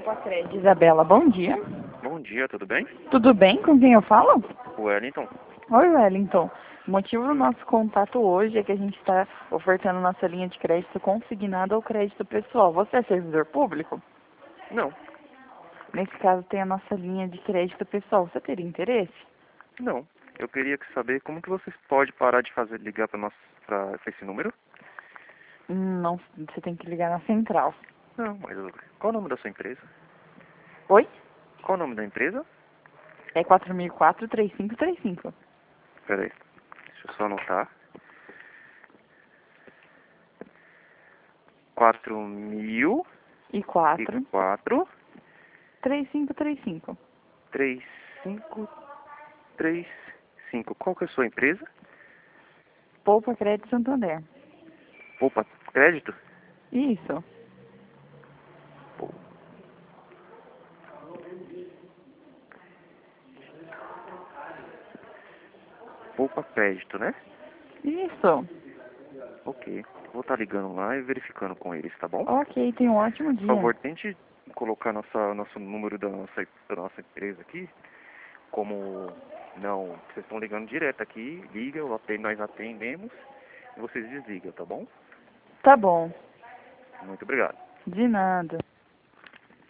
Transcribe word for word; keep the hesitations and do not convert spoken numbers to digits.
Poupa-Crédito, Isabela, bom dia. Bom dia, tudo bem? Tudo bem? Com quem eu falo? Wellington. Oi, Wellington. O motivo do nosso contato hoje é que a gente está ofertando nossa linha de crédito consignada ao crédito pessoal. Você é servidor público? Não, Nesse caso, tem a nossa linha de crédito pessoal. Você teria interesse? não. Eu queria que saber como que vocês podem parar de fazer ligar para nosso para esse número? Hum, Não, você tem que ligar na central. Não, mas eu- qual o nome da sua empresa? Oi? Qual o nome da empresa? É quatro mil e quatro, três cinco três cinco. Peraí, deixa eu só anotar. Quatro mil E e quatro, quatro três cinco três cinco. três cinco três cinco. Qual que é a sua empresa? Poupa-Crédito Santander. Opa, crédito? Isso. Poupa crédito, né? Isso. Ok. Vou estar ligando lá e verificando com eles, tá bom? Ok, tenha um ótimo Por dia. favor, tente colocar nossa, nosso número da nossa, da nossa empresa aqui. Como não, vocês estão ligando direto aqui, liga, eu atendo, nós atendemos e vocês desligam, tá bom? Tá bom. Muito obrigado. De nada.